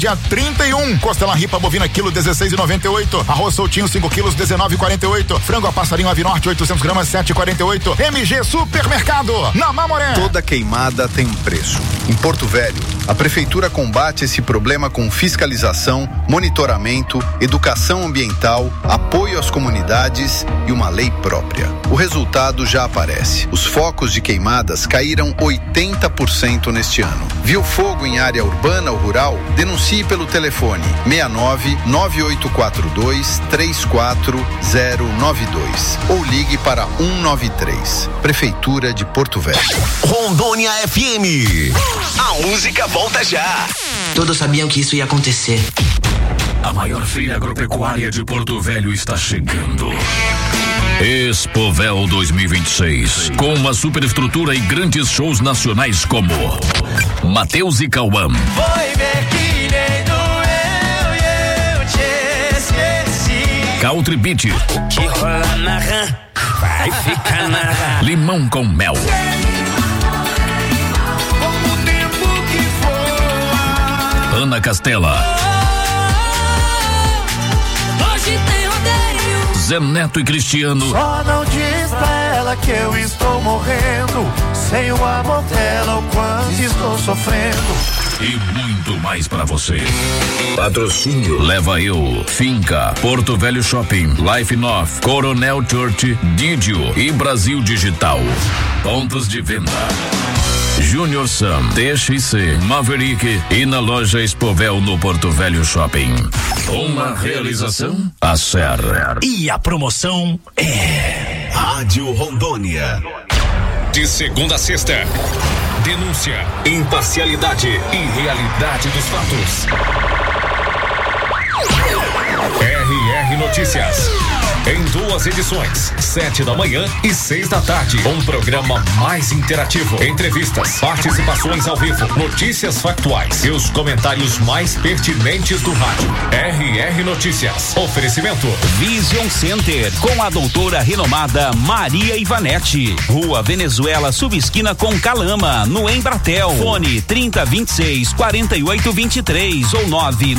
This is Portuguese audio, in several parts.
Dia 31, costela ripa bovina quilo 16,98, arroz soltinho 5 quilos 19,48, frango a passarinho ave norte 800 gramas 7,48. MG Supermercado, na Mamoré. Toda queimada tem um preço. Em Porto Velho, a prefeitura combate esse problema com fiscalização, monitoramento, educação ambiental, apoio às comunidades e uma lei própria. O resultado já aparece. Os focos de queimadas caíram 80% neste ano. Viu fogo em área urbana ou rural? Denuncie pelo telefone 69-9842-34092 ou ligue para 193. Prefeitura de Porto Velho. Rondônia FM. A música volta já. Todos sabiam que isso ia acontecer. A maior feira agropecuária de Porto Velho está chegando. Expovel 2026, com uma superestrutura e grandes shows nacionais como Mateus e Cauã, Foi ver que nem doeu e eu te esqueci. Country Beat, O que rola na rã vai ficar na rã. Limão com Mel, Como o tempo que voa. Ana Castela, Hoje tem rodeio. Zé Neto e Cristiano, Só não diz pra ela que eu estou morrendo. Sem o amor dela, o quanto estou sofrendo. e muito mais pra você. Patrocínio Leva Eu, Finca, Porto Velho Shopping, Life North, Coronel Church, Didio e Brasil Digital. Pontos de venda: Junior Sam, TXC, Maverick e na loja Expovel no Porto Velho Shopping. Uma realização Acer. E a promoção é Rádio Rondônia. De segunda a sexta, denúncia, imparcialidade e realidade dos fatos. RR Notícias. Em 2 edições, 7 da manhã e 6 da tarde. Um programa mais interativo. Entrevistas, participações ao vivo, notícias factuais e os comentários mais pertinentes do rádio. RR Notícias. Oferecimento Vision Center, com a doutora renomada Maria Ivanete. Rua Venezuela, subesquina com Calama, no Embratel. Fone 3026-4823 ou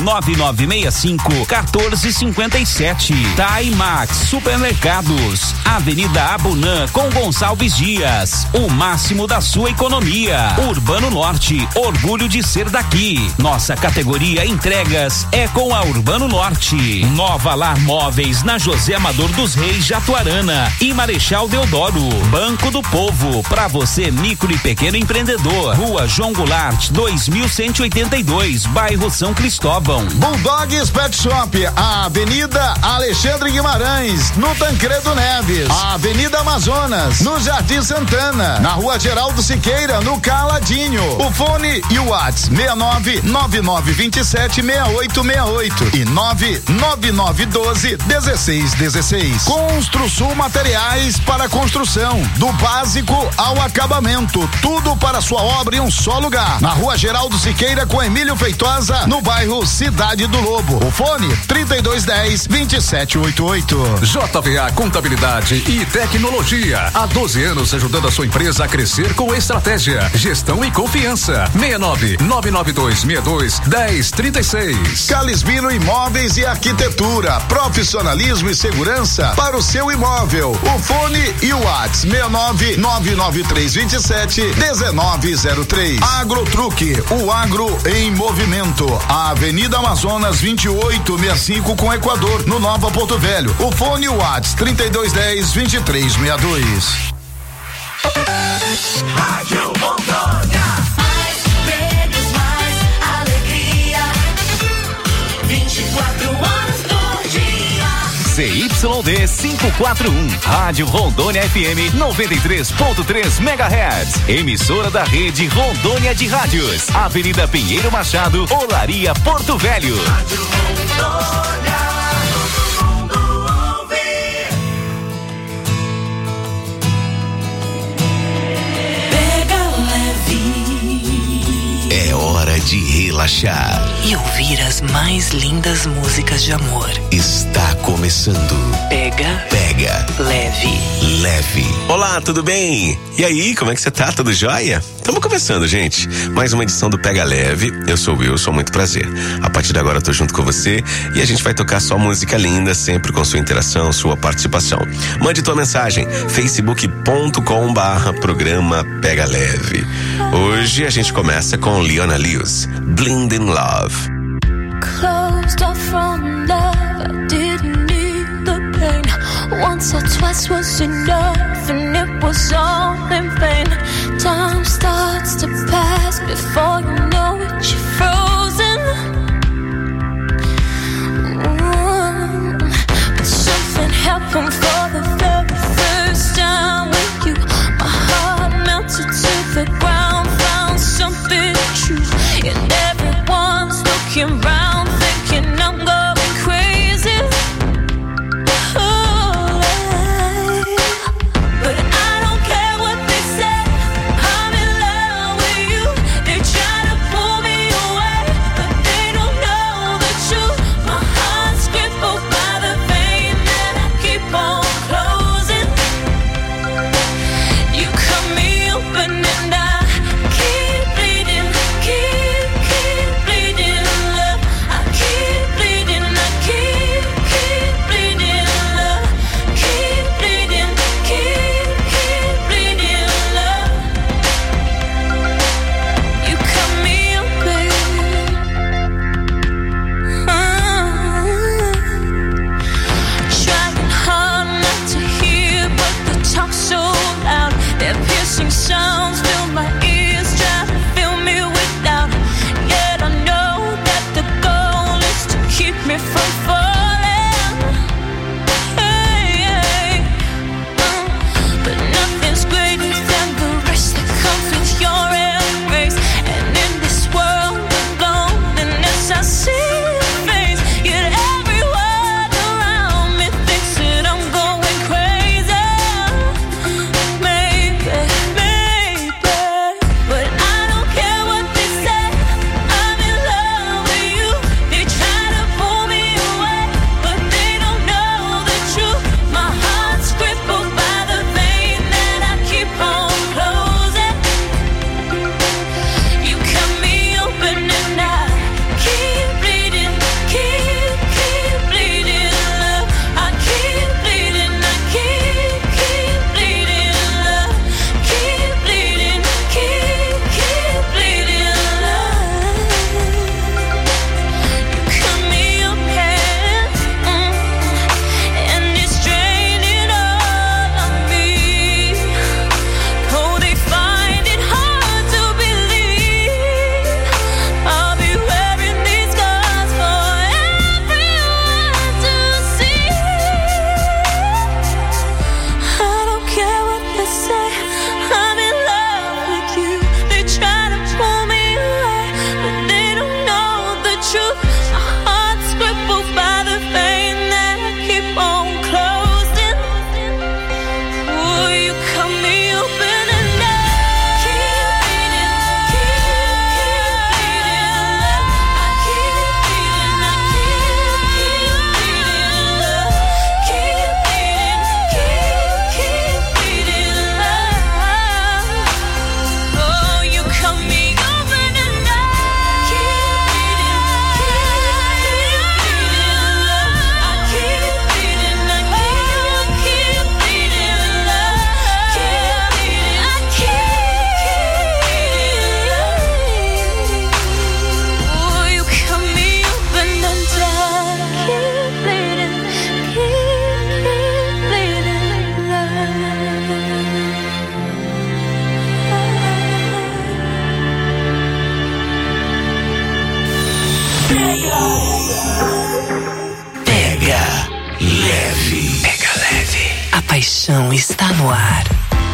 99965-1457. Timax Supermercados, Avenida Abunã com Gonçalves Dias. O máximo da sua economia. Urbano Norte, orgulho de ser daqui. Nossa categoria entregas é com a Urbano Norte. Nova Lar Móveis na José Amador dos Reis, Jatuarana e Marechal Deodoro. Banco do Povo, pra você micro e pequeno empreendedor. Rua João Goulart, 2182, bairro São Cristóvão. Bulldogs Pet Shop, a Avenida Alexandre Guimarães, no Tancredo Neves, a Avenida Amazonas, no Jardim Santana, na Rua Geraldo Siqueira, no Caladinho. O fone e o WhatsApp 69-9927-6868 e 99912-1616. Construsul Materiais para construção, do básico ao acabamento, tudo para sua obra em um só lugar. Na Rua Geraldo Siqueira com Emílio Feitosa, no bairro Cidade do Lobo. O fone 3210-2788. JVA Contabilidade e Tecnologia. Há 12 anos ajudando a sua empresa a crescer com estratégia, gestão e confiança. 69-9262-1036. Calisbino Imóveis e Arquitetura. Profissionalismo e segurança para o seu imóvel. O fone e o WhatsApp 69-99327-1903. Agrotruque, o agro em movimento. A Avenida Amazonas 2865 com Equador, no Nova Porto Velho. O fone e o WhatsApp 3210-2362. Rádio Rondônia. Mais prêmios, mais alegria. 24 horas por dia. CYD 541, Rádio Rondônia FM 93.3 MHz. Emissora da rede Rondônia de Rádios. Avenida Pinheiro Machado, Olaria, Porto Velho. Rádio Rondônia. É hora de relaxar e ouvir as mais lindas músicas de amor. Está começando. Pega Leve. Olá, tudo bem? E aí, como é que você tá? Tudo jóia? Estamos começando, gente. Mais uma edição do Pega Leve. Eu sou o Wilson, muito prazer. A partir de agora eu tô junto com você e a gente vai tocar só música linda, sempre com sua interação, sua participação. Mande tua mensagem, facebook.com/programa Pega Leve. Hoje a gente começa com Leona Lewis, Blind in Love. Closed off from love, I didn't need the pain. Once or twice was enough, and it was all in vain. Time starts to pass before you know it, you're frozen. But something happened for the very first time with you. My heart melted to the ground, found something true, and everyone's looking round, thinking I'm going crazy. But I don't care what they say, I'm in love with you. They try to pull me away, but they don't know the truth. My heart's crippled by the pain that I keep on closing. You cut me open and I keep bleeding, keep bleeding, love. I keep bleeding, I keep bleeding, love. Keep bleeding, keep bleeding, love. You cut me open. Trying hard not to hear, but the talk's so loud. Their piercing sounds fill my ears, try to fill me with doubt. Yet I know that the goal is to keep me from falling. But nothing's greater than the rest that comes with your embrace. And in this world of loneliness, I see your face. Yet everyone around me thinks that I'm going crazy. Maybe, but I don't care what they say. I'm in love with you. They try to pull me away, but they don't know the truth. My heart's crippled by the pain that I keep on closing. You cut me open and I keep bleeding, keep bleeding, love. I keep bleeding, I keep bleeding, love. Keep bleeding, keep bleeding, love. You cut me open, and it's draining all of me. Oh, they find it hard to believe I'll be wearing these scars for everyone to see. I don't care what they say, I'm in love with you. They try to pull me away, but they don't know the truth. My heart's crippled by the pain that I keep on closing. Oh, you cut me open and I keep bleeding, love. I keep bleeding, I keep bleeding, love. Keep bleeding, love. Oh, you cut me open and I keep bleeding, love. I keep bleeding, I keep bleeding, love. Keep bleeding, I oh, you cut me open and I keep bleeding, Pega Leve. Pega Leve. A paixão está no ar.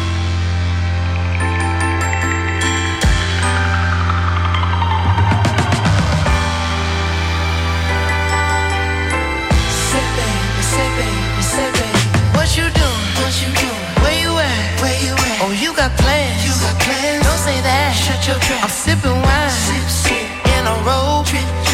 Say baby, what you doing? Where you at? Oh, you got plans. Don't say that. Shut your trap. I'm sipping wine.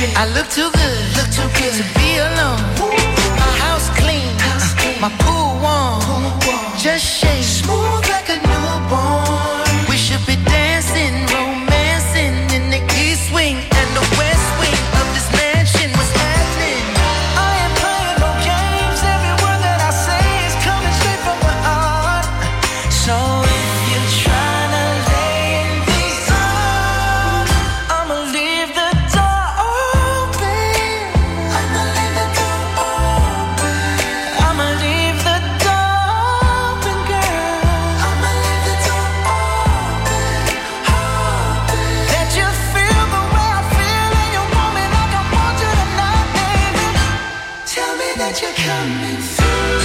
I look too good to be alone. My house clean, my pool warm, just shake smooth like a newborn. We should be dancing, romancing in the east wing and the west wing of this mansion. What's happening? I ain't playing no games. Every word that I say is coming straight from the heart. So if you're trying to lay in these arms, I'ma leave the door open. I'ma leave the door open. I'ma leave the door open, girl. I'ma leave the door open. That you feel the way I feel and you want me like I want you tonight, baby. Tell me that you're coming through.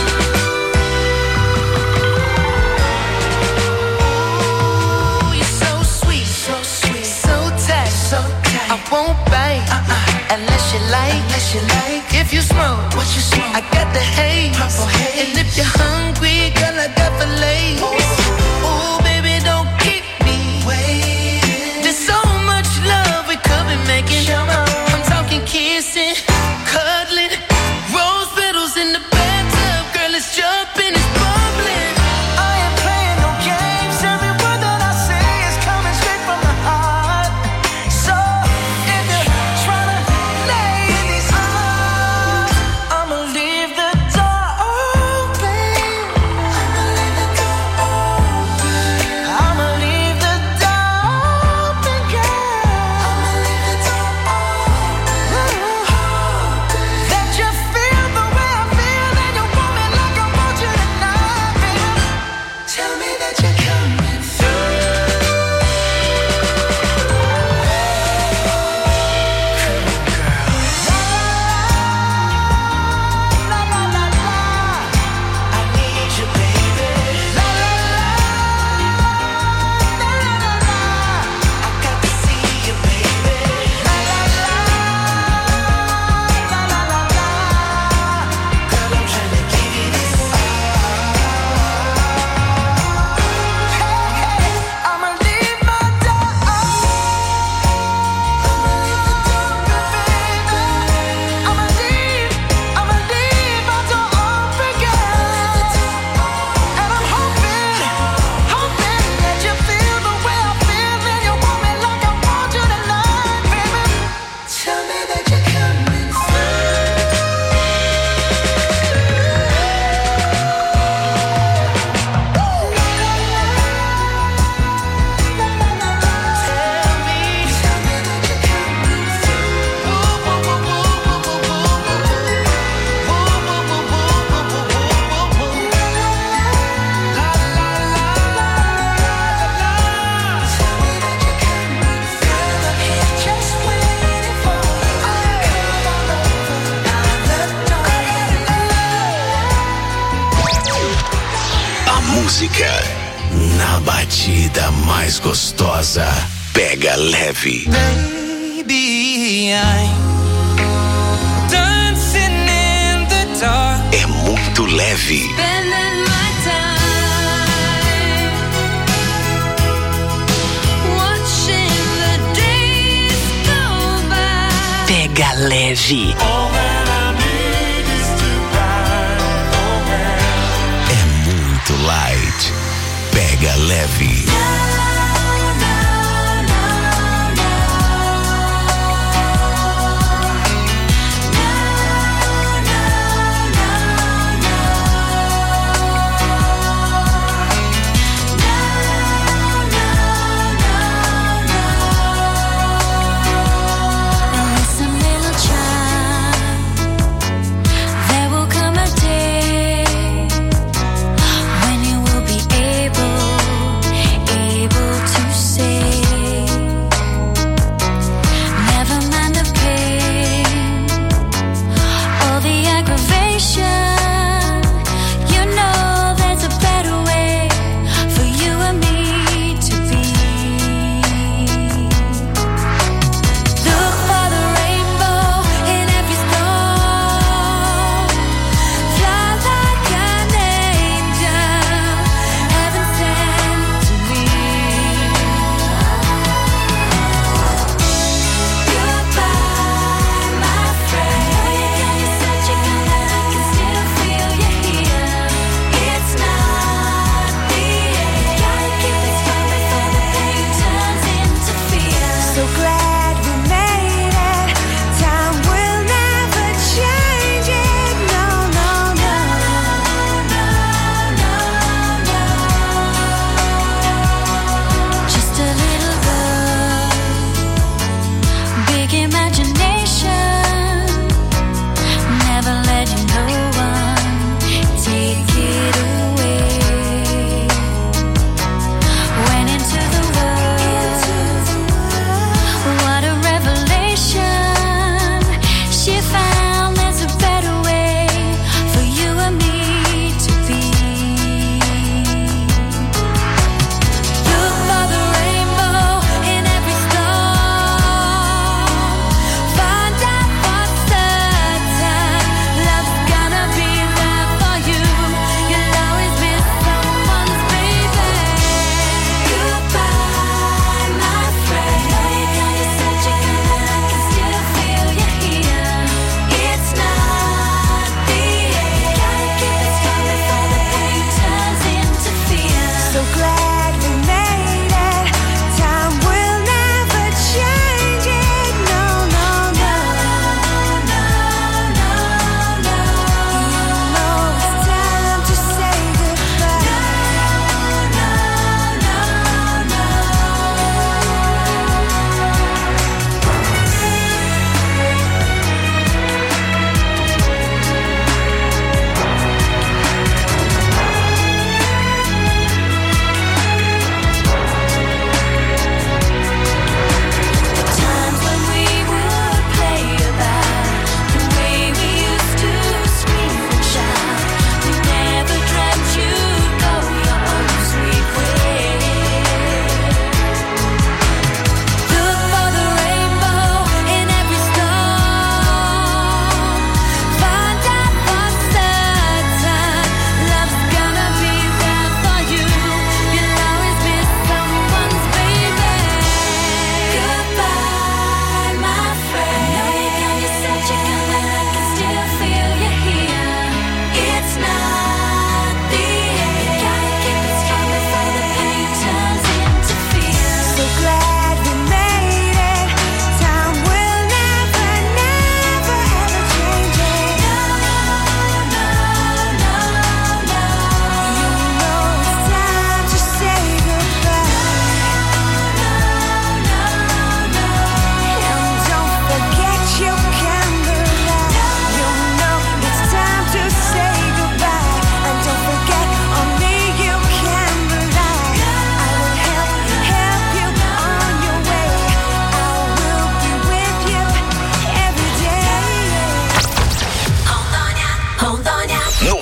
You're so sweet, so tight, I won't bite unless you like. If you smoke, what you smoke? I got the haze. Purple haze. And if you're hungry, girl, I got fillets. Ooh, baby, don't keep me waiting. There's so much love we could be making. I'm talking kissing, cuddling, rose petals in the bathtub. Girl, it's jumping, it's bubbling. I ain't playing no games. Every word that I say is coming straight from the heart. So if you're trying to lay in these arms, I'ma leave the door open. I'ma leave the door open. I'ma leave the door open, girl. I'ma leave the door open. That you feel the way I feel and you want me like I want you tonight, baby. Tell me that you're coming through. La la la la, I need you, baby. La la la, la la la, I got to see you, baby. La la la, la la la la, girl, I'm trying to give you this. I'ma leave my door open. I'ma leave the door open, baby. I'ma leave my door open, girl. And I'm hoping that you feel the way I feel and you want me like I want you tonight, baby. Tell me that you're coming A música na batida mais gostosa. Pega leve. Baby, I'm dancing in the dark. É muito leve. Spending my time watching the days go by. Pega leve. É muito light. Pega leve. Listen, little child, there will come a day when you will be able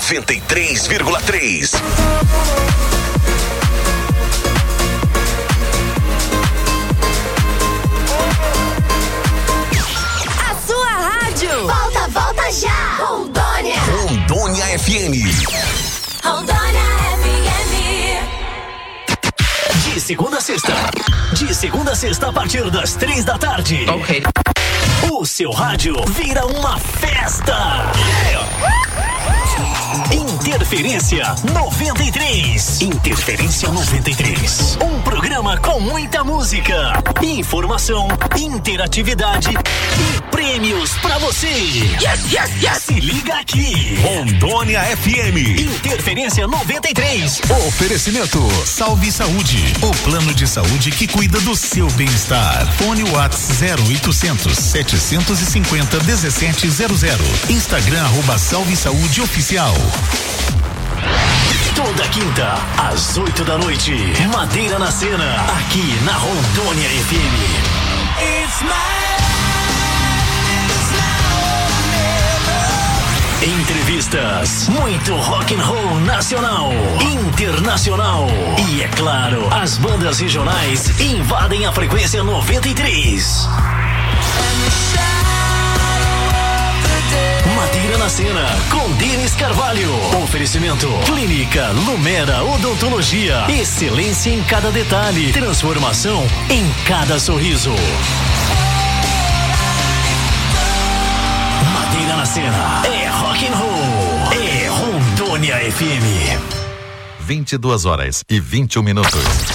93,3. A sua rádio. Volta já. Rondônia. Rondônia FM. Rondônia FM. De segunda a sexta, a partir das 3 da tarde. Ok. O seu rádio vira uma festa. Interferência 93. Interferência 93. Um programa com muita música, informação, interatividade e prêmios pra você. Yes, yes, yes. Se liga aqui. Rondônia FM. Interferência 93. Oferecimento Salve Saúde, o plano de saúde que cuida do seu bem-estar. Fone WhatsApp 0800 750 1700. Instagram @Salve Saúde Oficial. Toda quinta, às 8 da noite, Madeira na Cena, aqui na Rondônia FM. Entrevistas, muito rock and roll nacional, internacional e, é claro, as bandas regionais invadem a frequência 93. Madeira na Cena, com Denis Carvalho. Oferecimento Clínica Lumera Odontologia. Excelência em cada detalhe. Transformação em cada sorriso. Madeira na Cena é rock and roll. É Rondônia FM. 22h21.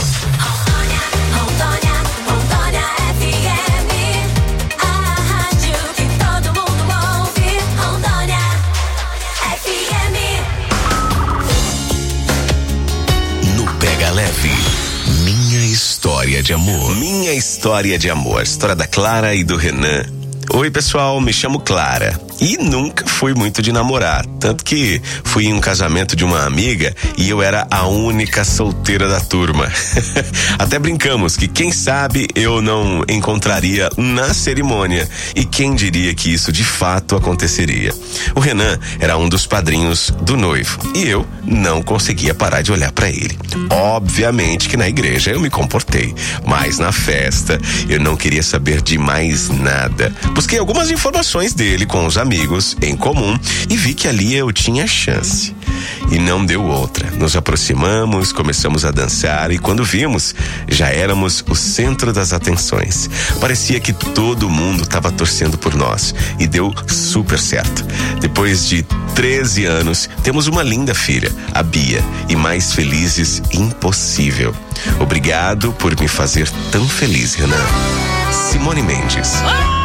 Leve, minha história de amor. Minha história de amor. História da Clara e do Renan. Oi, pessoal, me chamo Clara e nunca fui muito de namorar, tanto que fui em um casamento de uma amiga e eu era a única solteira da turma. Até brincamos que quem sabe eu não encontraria na cerimônia, e quem diria que isso de fato aconteceria. O Renan era um dos padrinhos do noivo e eu não conseguia parar de olhar para ele. Obviamente que na igreja eu me comportei, mas na festa eu não queria saber de mais nada. Busquei algumas informações dele com os amigos em comum e vi que ali eu tinha chance. E não deu outra. Nos aproximamos, começamos a dançar e quando vimos, já éramos o centro das atenções. Parecia que todo mundo estava torcendo por nós e deu super certo. Depois de 13 anos, temos uma linda filha, a Bia, e mais felizes impossível. Obrigado por me fazer tão feliz, Renan. Simone Mendes.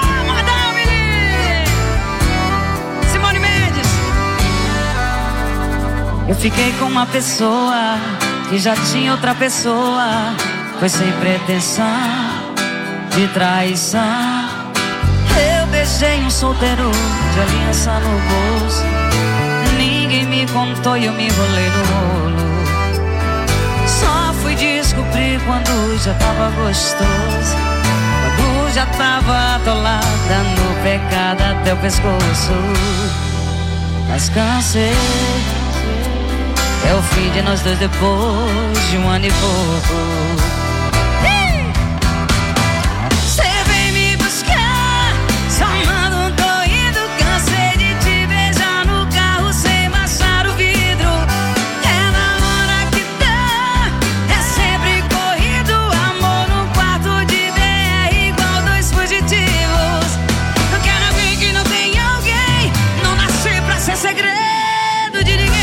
Eu fiquei com uma pessoa que já tinha outra pessoa. Foi sem pretensão de traição. Eu beijei um solteiro de aliança no bolso. Ninguém me contou e eu me enrolei no rolo. Só fui descobrir quando já tava gostoso, quando já tava atolada no pecado até o pescoço. Mas cansei. É o fim de nós dois depois de um ano e pouco. Cê vem me buscar, só manda um tô indo. Cansei de te beijar no carro sem baixar o vidro. É na hora que dá, é sempre corrido. Amor no quarto de DR igual dois fugitivos. Não quero alguém que não tem alguém. Não nasci pra ser segredo de ninguém.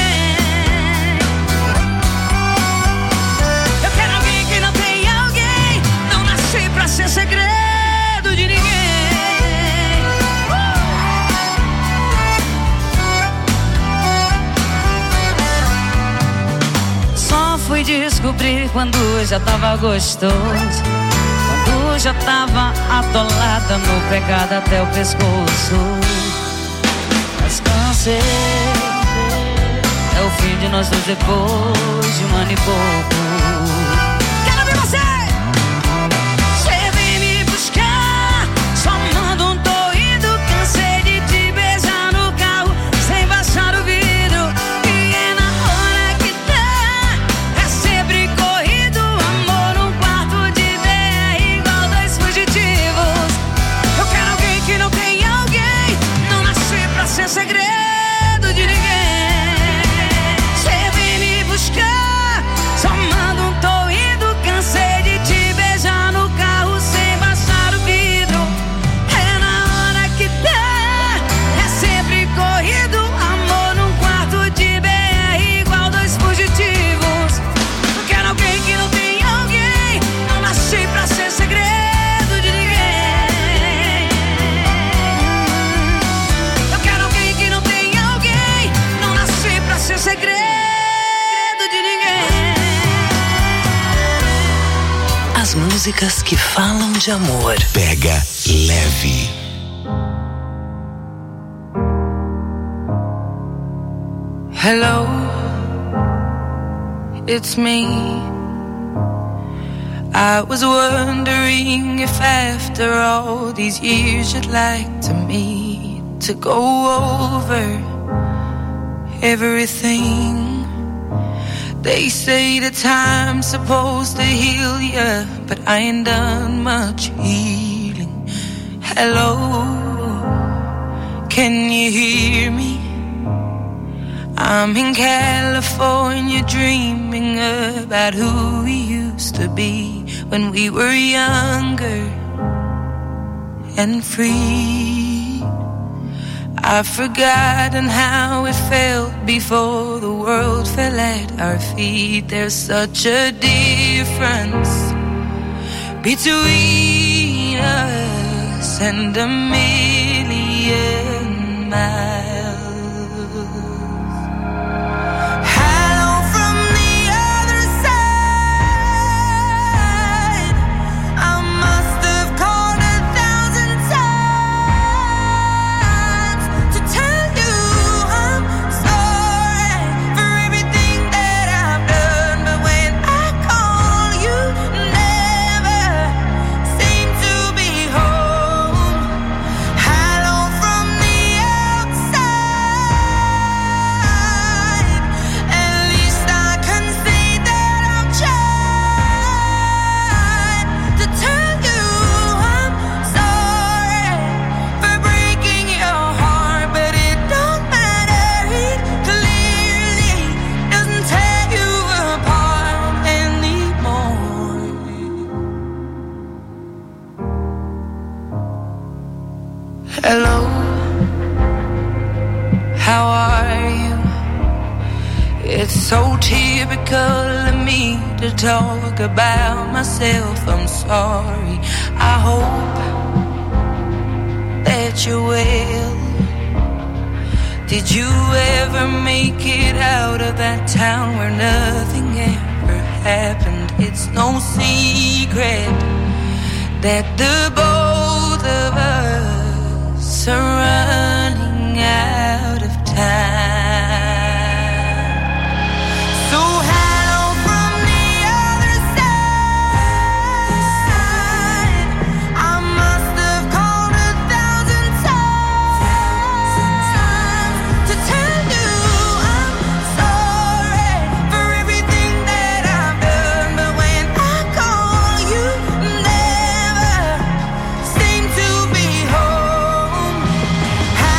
Ser segredo de ninguém. Só fui descobrir quando já tava gostoso, quando já tava atolada no pecado até o pescoço. Mas cansei. É o fim de nós dois depois de um ano e pouco. Quero ver você! músicas que falam de amor. Pega leve. Hello, it's me. I was wondering if after all these years you'd like to meet to go over everything. They say the time's supposed to heal ya, but I ain't done much healing. Hello, can you hear me? I'm in California dreaming about who we used to be when we were younger and free. I've forgotten how it felt before the world fell at our feet. There's such a difference between us and a million miles. Hello, how are you? It's so typical of me to talk about myself. I'm sorry. I hope that you're well. Did you ever make it out of that town where nothing ever happened? It's no secret that the both of us are running out of time. So hello from the other side. I must have called 1,000 times to tell you I'm sorry for everything that I've done. But when I call, you never seem to be home.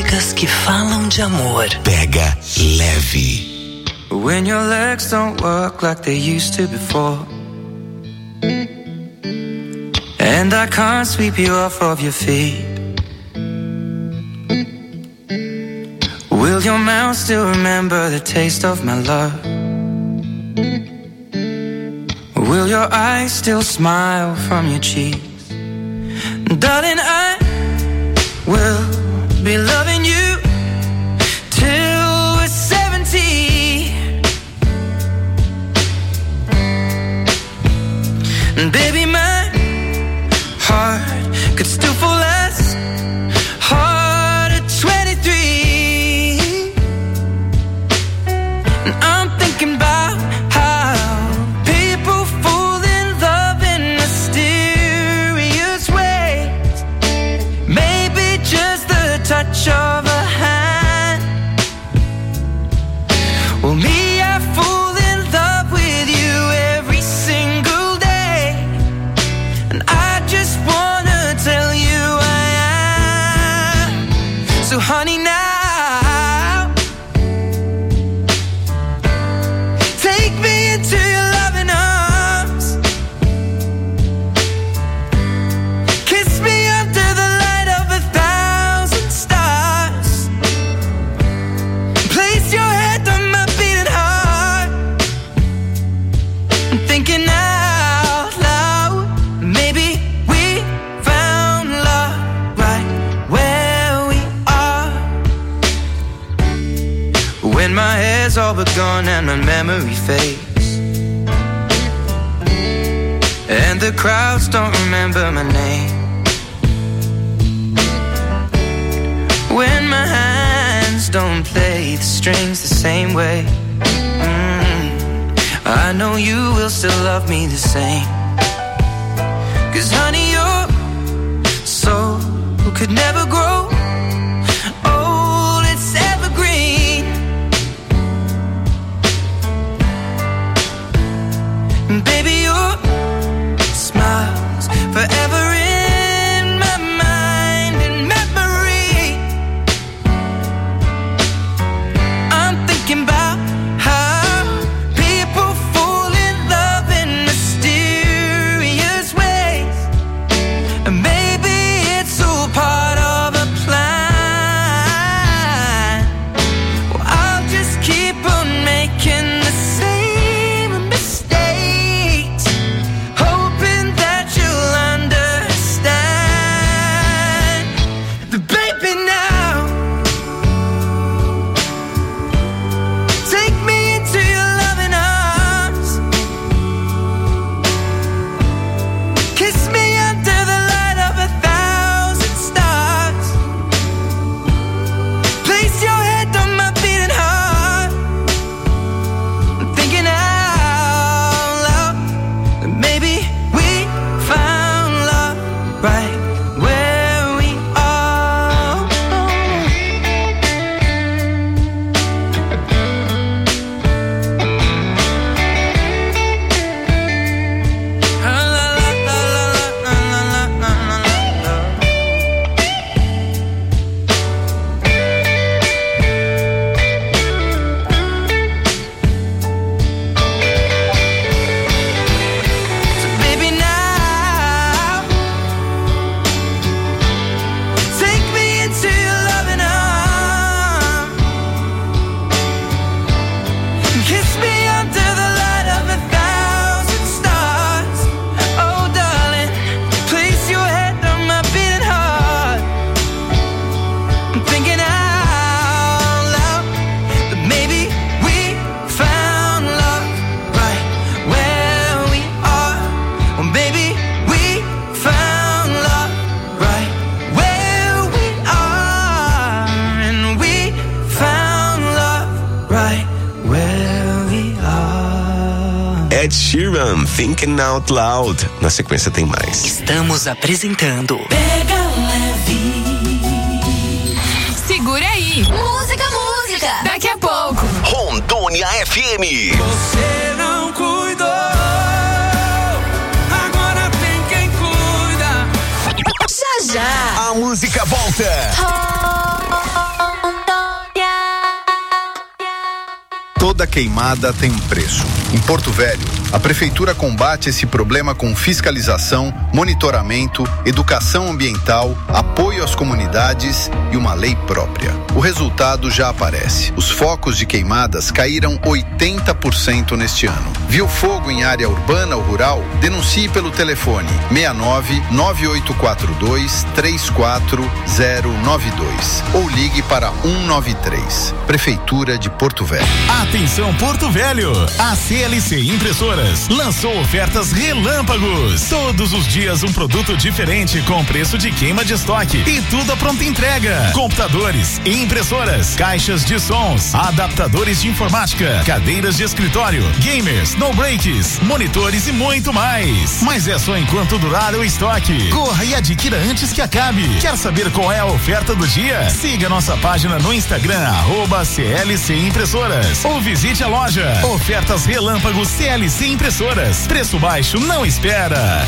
músicas que falam de amor. Pega leve. When your legs don't work like they used to before, and I can't sweep you off of your feet, will your mouth still remember the taste of my love? Will your eyes still smile from your cheeks? Darling, I will be loving you till we're 70. And baby, my heart could still fall as hard at 23. And I'm thinking about how people fall in love in mysterious ways. Maybe just the touch of a hand. Well, me, I fall in love with you every single day, and I just wanna tell you I am. So honey, now take me into your loving arms, kiss me under the light of 1,000 stars, place your head on my beating heart. I'm thinking out loud, maybe we found love right where we are. When my hair's all but gone and my memory fades, and the crowds don't remember my name, when my hands don't play the strings the same way, I know you will still love me the same. 'Cause honey, your soul could never grow old, it's evergreen. And baby, your smile's forever in my mind and memory. I'm thinking about how people fall in love in mysterious ways, and maybe it's all part of a plan. Well, I'll just keep on making the same mistakes, hoping that you'll understand. But baby, now take me into your loving arms, kiss me under the light of 1,000 stars, place your head on my beating heart. I'm thinking out loud that maybe we found love right where we are. So baby, now take me into your loving arms, kiss me under the light of 1,000 stars. Oh darling, place your head on my beating heart. I'm thinking out loud that maybe we found love right where we are. Or maybe we found love right where we are. And we found love right where we are. Ed Sheeran, Thinking Out Loud. Na sequência tem mais. Estamos apresentando Pega leve. Segura aí. Música. Daqui a pouco. Rondônia FM. Você não cuidou, agora tem quem cuida. Já já. A música volta. Toda queimada tem um preço. Em Porto Velho, a Prefeitura combate esse problema com fiscalização, monitoramento, educação ambiental, apoio às comunidades e uma lei própria. O resultado já aparece. Os focos de queimadas caíram 80% neste ano. Viu fogo em área urbana ou rural? Denuncie pelo telefone 69-9842-34092 ou ligue para 193. Prefeitura de Porto Velho. Atenção Porto Velho, a CLC Impressoras lançou ofertas relâmpagos. Todos os dias um produto diferente com preço de queima de estoque e tudo a pronta entrega. Computadores, impressoras, caixas de sons, adaptadores de informática, cadeiras de escritório, gamers, no breaks, monitores e muito mais. Mas é só enquanto durar o estoque. Corra e adquira antes que acabe. Quer saber qual é a oferta do dia? Siga nossa página no Instagram @CLC Impressoras ou visite a loja. Ofertas relâmpagos CLC Impressoras. Preço baixo não espera.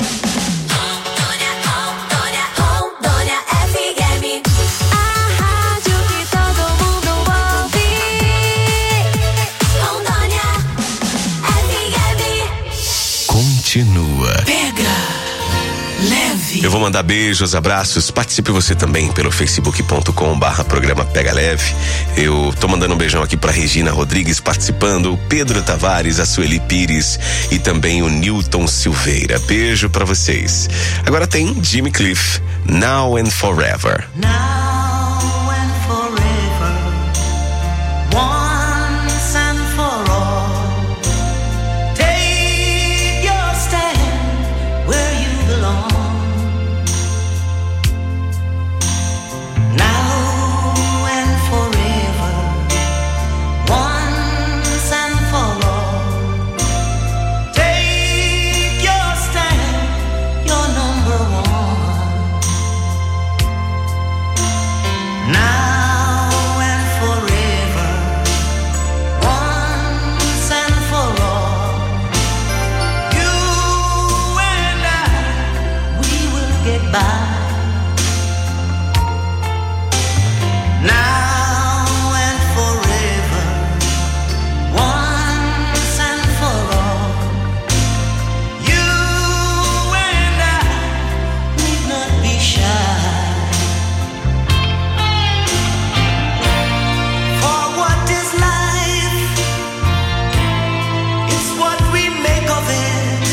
Continua. Pega leve. Eu vou mandar beijos, abraços. Participe você também pelo facebook.com/programa Pega Leve. Eu tô mandando um beijão aqui pra Regina Rodrigues participando, o Pedro Tavares, a Sueli Pires e também o Newton Silveira. Beijo pra vocês. Agora tem Jimmy Cliff, Now and Forever. Now and forever, once and for all, take your stand where you belong. Now and forever, once and for all, take your stand, you're number one. Now and forever, once and for all, you and I, we will get by. Now and forever, once and for all, you and I need not be shy. For what is life? It's what we make of it.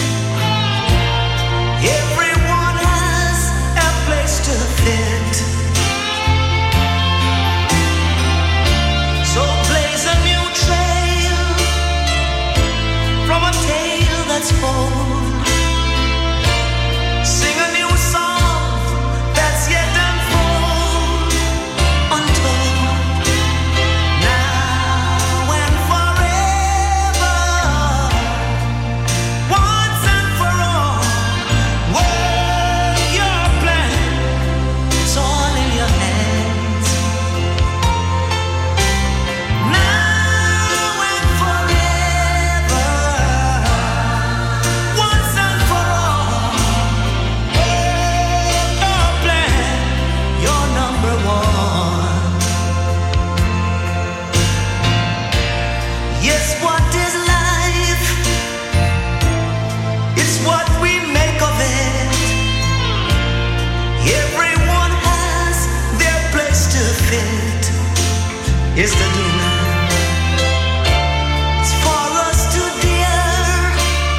Everyone has a place to fit. So blaze a new trail from a tale that's old. Sing a new song that's yet unfold, untold. Now and forever, once and for all, work your plan, it's all in your hands. Now and forever, once and for all, work your plan, you're number one. Yes, what is life? It's what we make of it. Everyone has their place to fit. Yes, they do now. It's for us to dare,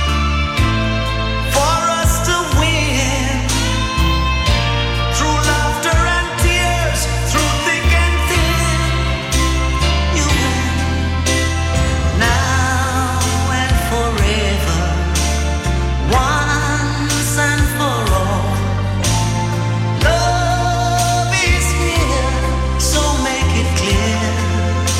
for us to win. Through laughter and tears, through thick and thin, you win. Now and forever, once and for all, love is here, so make it clear.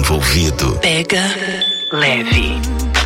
envolvido. Pega leve.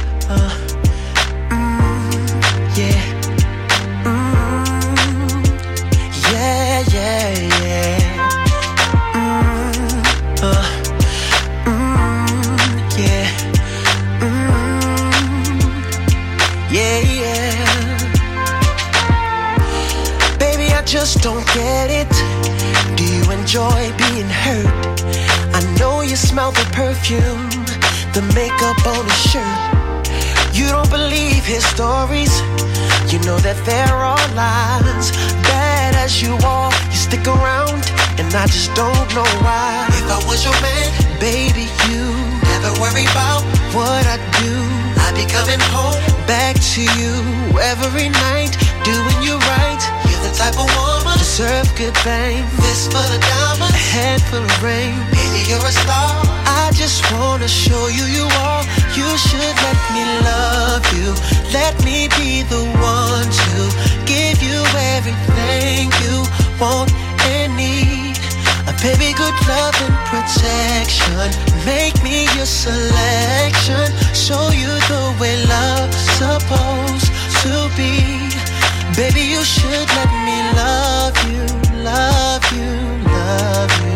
Just don't get it. Do you enjoy being hurt? I know you smell the perfume, the makeup on his shirt. You don't believe his stories. You know that there are lies. Bad as you are, you stick around, and I just don't know why. If I was your man, baby, you never worry about what I do. I'd be coming home back to you every night, doing you right. You're the type of woman deserve good fame. Fist full of diamonds, a head full of rain. Baby, you're a star. I just wanna show you you are. You should let me love you. Let me be the one to give you everything you want and need. A baby, good love and protection. Make me your selection. Show you the way love's supposed to be. Baby, you should let me love you, love you, love you,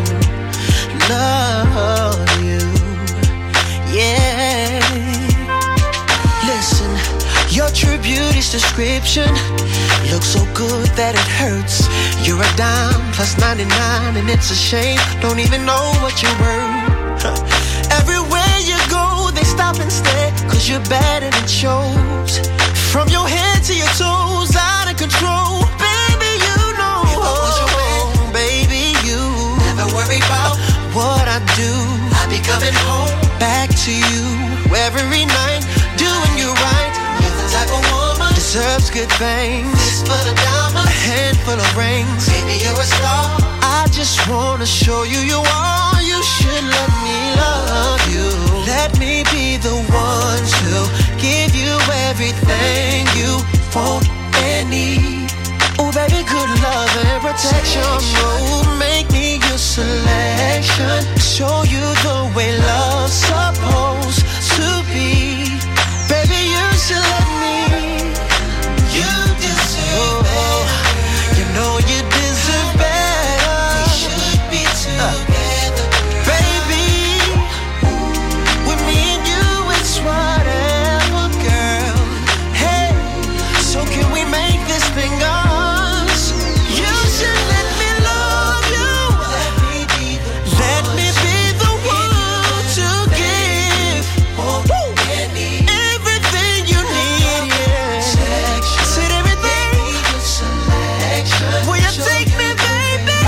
love you. Yeah. Listen, your true beauty's description looks so good that it hurts. You're a dime plus 99 and it's a shame. Don't even know what you're worth. Everywhere you go, they stop and stare, 'cause you're bad and it shows. From your head to your toes, out of control. Baby, you know. If I was your man, baby, you never worry about what I do. I'd be coming home back to you every night, doing you right. You're the type of woman deserves good things. Fist full of diamonds, a handful of rings. Baby, you're a star. I just wanna show you you are. You should let me love you. Let me be the one to give you everything you want and need. Oh, baby, good love and protection. Oh, make me your selection. Show you the way love's supposed to be. Baby, you should let me. You deserve better. You know you deserve better. We should be together, baby. With me and you, it's whatever, girl. Hey, so can we make this thing us? You should let me love you. Let me be the one to give everything you need. Yeah. Said everything. Will you take me, baby?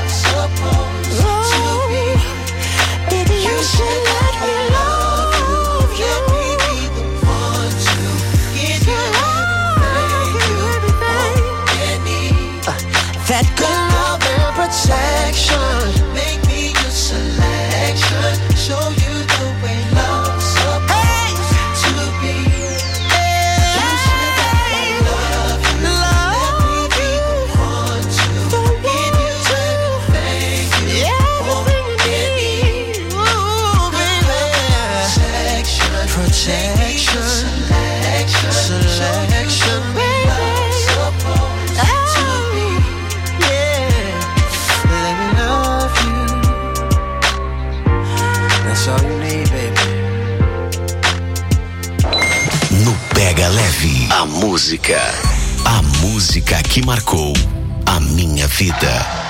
Oh, baby, you should let me love you. Let me be the one to give you everything you need. That good love and protection. Make me your selection. Show you the way love's supposed to be. You should let me love you. Let me be the one to give you everything you want and need. Ooh, baby. Protection, selection, baby. Yeah, let me love you. That's all you need, baby. No Pega Leve, a música que marcou a minha vida.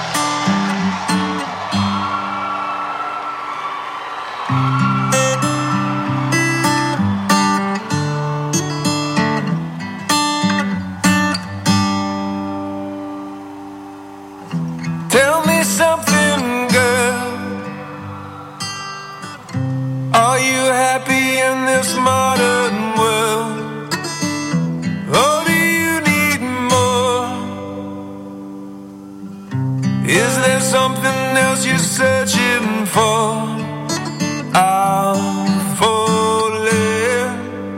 Tell me something, girl. Are you happy in this modern world? Or do you need more? Is there something else you're searching for? I'm falling.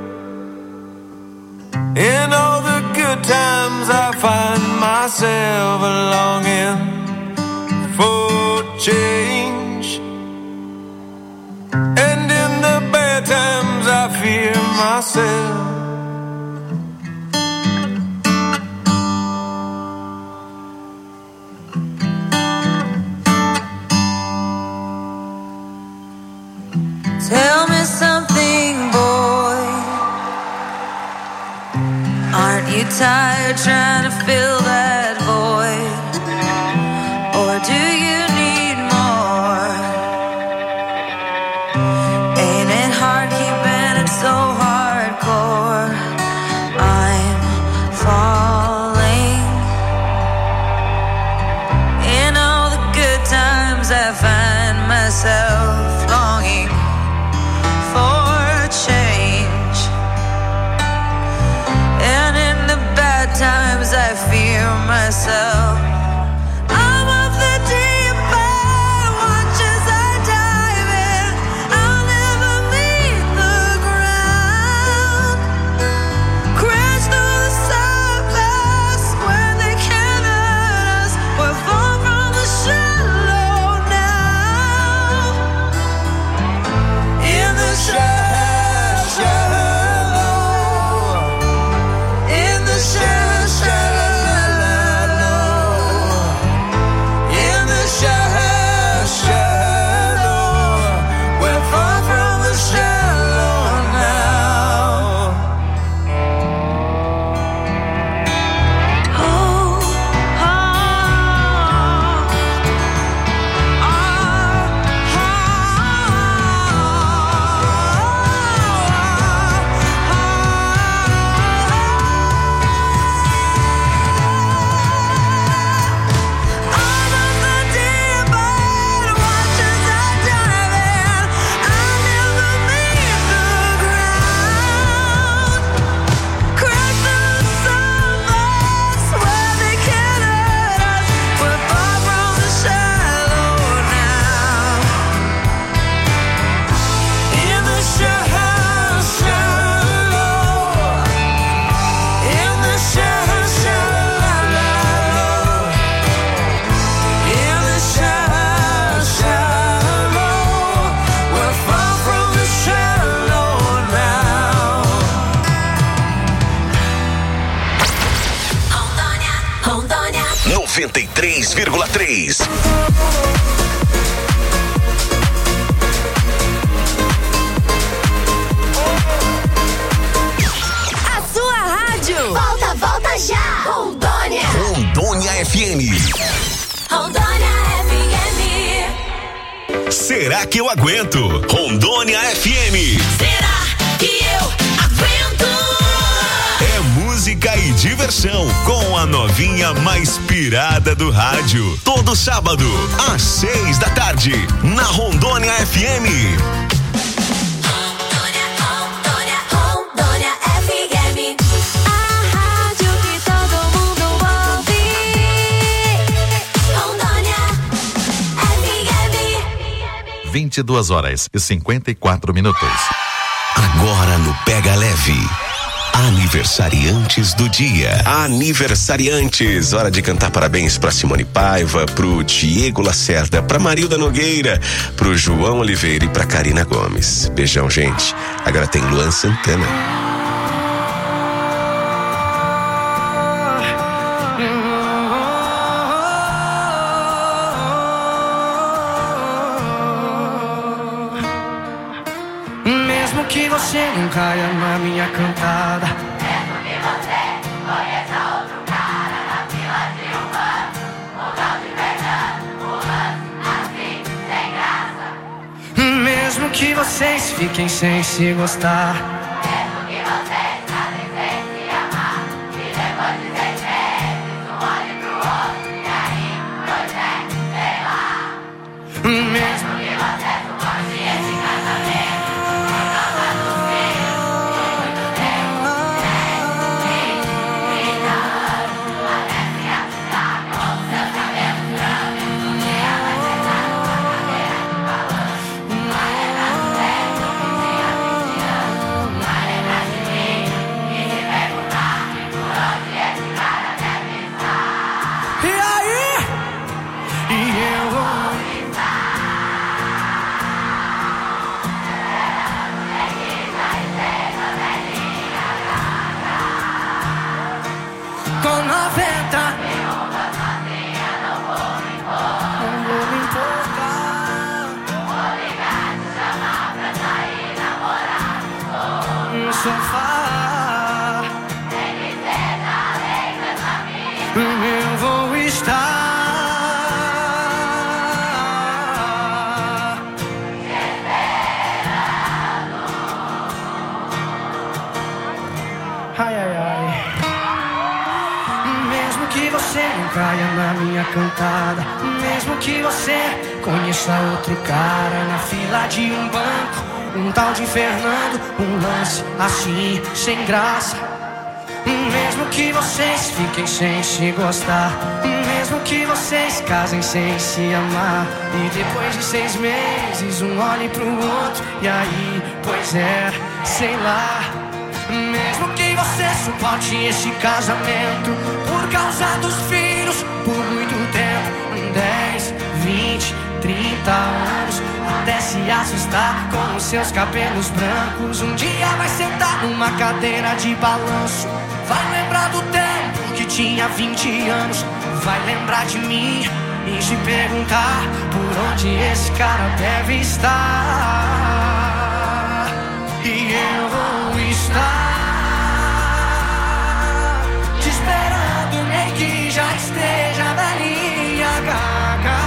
In all the good times I find myself longing for change. And myself. Tell me something, boy. Aren't you tired trying to fill that void? Or do you need more? Ain't it hard keeping it so hardcore? I'm falling. In all the good times I find myself longing for change, and in the bad times I fear myself. I'm of the deep end, watch as I dive in. I'll never meet the ground. Crash through the surface where they can't hurt us. We're far from the shallow now. In the shallow, in the shallow, in the shallow, we're far from the shallow now. Oh, Rondônia. 93,3. A sua rádio. Volta já. Rondônia. Rondônia FM. Rondônia FM. Será que eu aguento? Rondônia FM. Será que eu aguento? É música e diversão com a novinha mais pirada do rádio. Todo sábado, às 6 da tarde, na Rondônia FM. Rondônia FM. A rádio que todo mundo ouve. Rondônia FM. 22h54. Agora no Pega Leve. Aniversariantes do dia. Aniversariantes, hora de cantar parabéns pra Simone Paiva, pro Diego Lacerda, pra Marilda Nogueira, pro João Oliveira e pra Karina Gomes. Beijão, gente. Agora tem Luan Santana. Mesmo que você não caia na minha cantada, Mesmo que você conheça outro cara na fila de um banco, mudando e pegando o lance assim, sem graça. mesmo que vocês fiquem sem se gostar, Mesmo que vocês trazem sem se amar, e depois de 6 meses, um olha pro outro, e aí, pois é, sei lá. mesmo Que você suporte esse casamento, por causa dos filhos, e muito tempo, 10, 20, 30 anos, até se assustar com seus cabelos brancos, um dia vai sentar numa cadeira de balanço, vai lembrar do tempo que tinha 20 anos, vai lembrar de mim, sofá. Eu vou estar. Ai, ai, ai. Mesmo que você não caia na minha cantada, mesmo que você conheça outro cara na fila de um banco, um tal de Fernando, um lance assim, sem graça. Mesmo que vocês fiquem sem se gostar, mesmo que vocês casem sem se amar, e depois de 6 meses um olhe pro outro, e aí, pois é, sei lá. Mesmo que você suporte esse casamento por causa dos filhos por muito tempo, 10, 20, 30 anos, até se assustar com os seus cabelos brancos. Um dia vai sentar numa cadeira de balanço, vai lembrar do tempo que tinha 20 anos, vai lembrar de mim e se perguntar por onde esse cara deve estar. E eu vou estar te esperando, nem que já esteja velhinha gaga,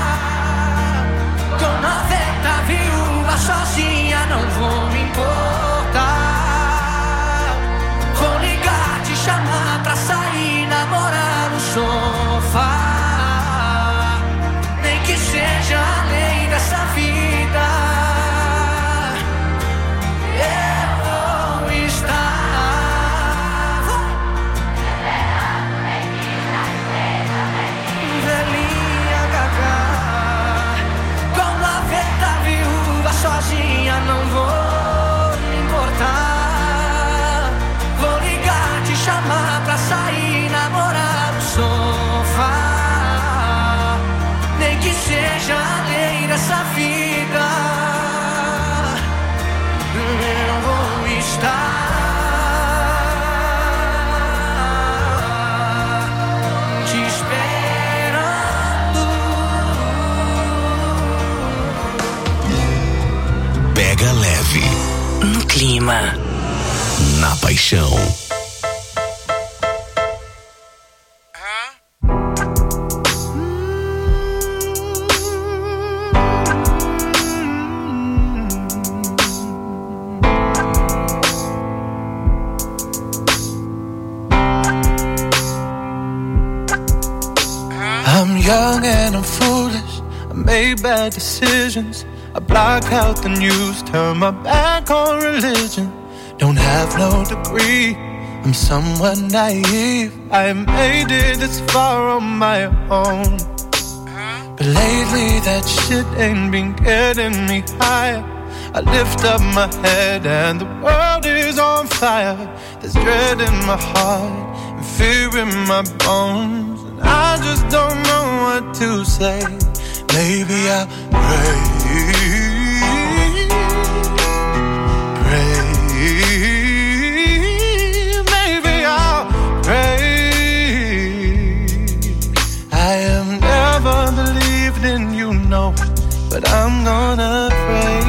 com 90 viúvas sozinha, não vou me importar. Vou ligar, te chamar pra sair, namorar no sofá, nem que seja além dessa vida. Eu vou estar velhinha gaga, com 90 viúvas sozinha, não vou me importar. Vou ligar, te chamar pra sair, namorar no sofá, nem que seja além dessa vida. Eu vou estar te esperando. Pega leve. No clima. Na paixão. I'm young and I'm foolish, I made bad decisions, I block out the news, turn my back on religion. Don't have no degree, I'm somewhat naive, I made it this far on my own. But lately that shit ain't been getting me higher. I lift up my head and the world is on fire. There's dread in my heart and fear in my bones, and I just don't know what to say. Maybe I'll pray, maybe I'll pray. I have never believed in you, no, but I'm gonna pray.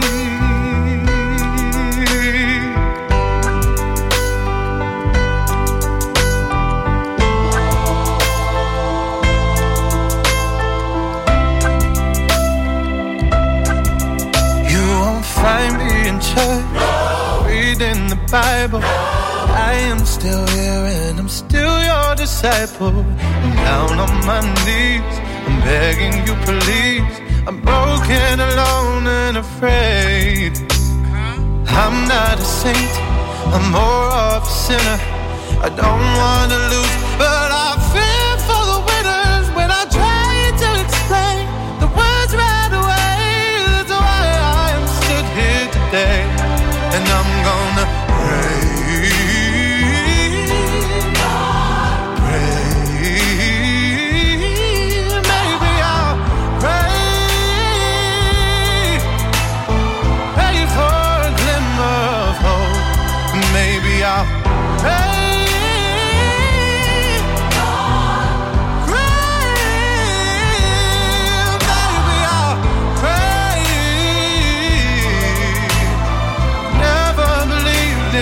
Find me in church, reading the Bible. I am still here and I'm still your disciple. I'm down on my knees, I'm begging you please. I'm broken, alone and afraid. I'm not a saint, I'm more of a sinner. I don't wanna lose, but I fear for the winners. When I try to explain, the words right away. That's why I am stood here today, and I'm gonna pray. Maybe I'll pray.